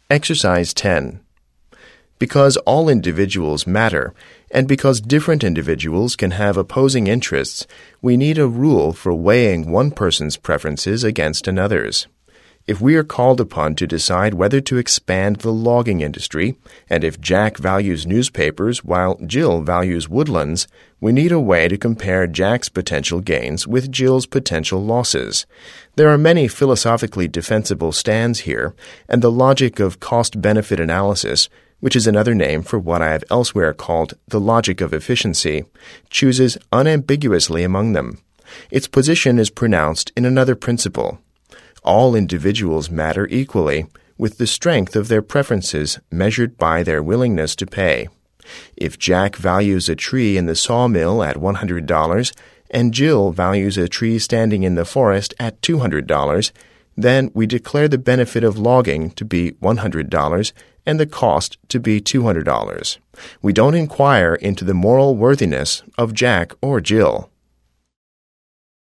Exercise 10. Because all individuals matter, and because different individuals can have opposing interests, we need a rule for weighing one person's preferences against another's. If we are called upon to decide whether to expand the logging industry, and if Jack values newspapers while Jill values woodlands, we need a way to compare Jack's potential gains with Jill's potential losses. There are many philosophically defensible stands here, and the logic of cost-benefit analysis, which is another name for what I have elsewhere called the logic of efficiency, chooses unambiguously among them. Its position is pronounced in another principle. All individuals matter equally, with the strength of their preferences measured by their willingness to pay. If Jack values a tree in the sawmill at $100 and Jill values a tree standing in the forest at $200, then we declare the benefit of logging to be $100 and the cost to be $200. We don't inquire into the moral worthiness of Jack or Jill.